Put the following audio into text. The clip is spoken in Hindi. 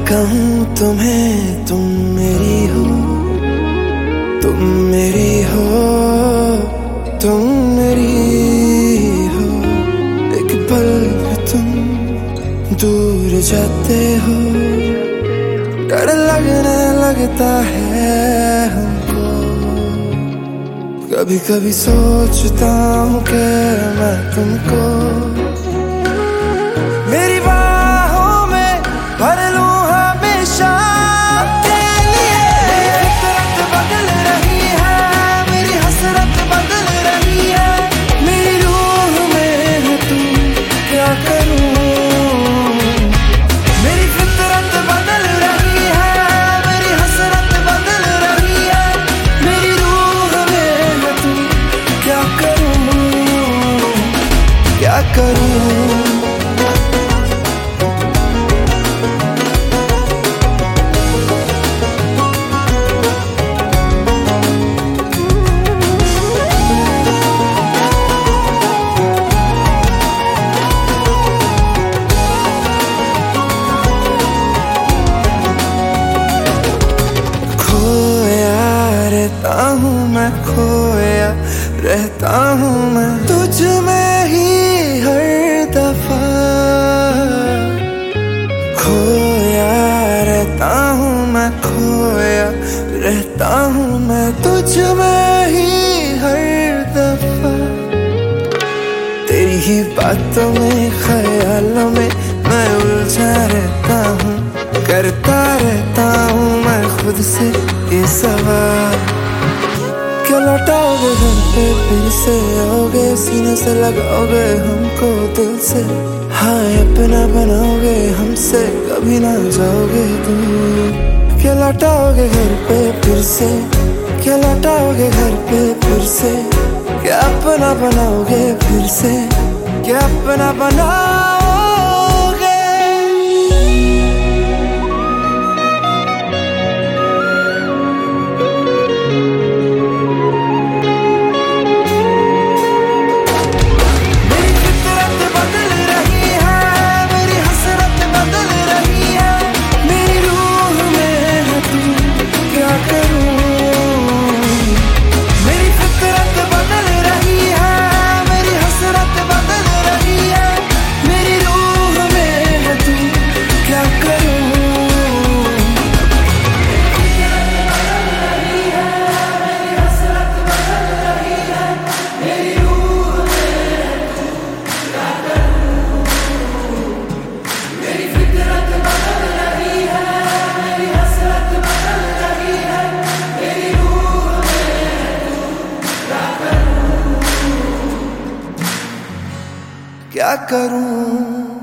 कहूँ तुम्हें तुम मेरी हो, तुम मेरी हो, तुम मेरी हो। एक पल भी तुम दूर जाते हो, डर लगने लगता है हमको। कभी कभी सोचता हूँ कि मैं तुमको मेरी बाहों में भर लूं हमेशा के लिए। मेरी फितरत बदल रही है, मेरी हसरत बदल रही है, मेरी रूह में है तू, क्या करूं। मेरी फितरत बदल रही है, मेरी हसरत बदल रही है, मेरी रूह में है तू, क्या करूं, क्या करूं। रहता हूँ मैं, खोया रहता हूँ मैं तुझ में ही हर दफा। खोया रहता हूँ मैं, खोया रहता हूँ मैं तुझ में ही हर दफा। तेरी ही बातों में, ख्यालों में मैं उलझा रहता हूँ, करता रहता हूँ मैं खुद से ये सवाल। क्या लौटाओगे घर पे फिर से, आओगे सीने से लगाओगे हमको दिल से, हाँ अपना बनाओगे हमसे, कभी ना जाओगे दूर। क्या लौटाओगे घर पे फिर से, क्या लौटाओगे घर पे फिर से, क्या अपना बनाओगे फिर से, क्या अपना बनाओगे। क्या करूं।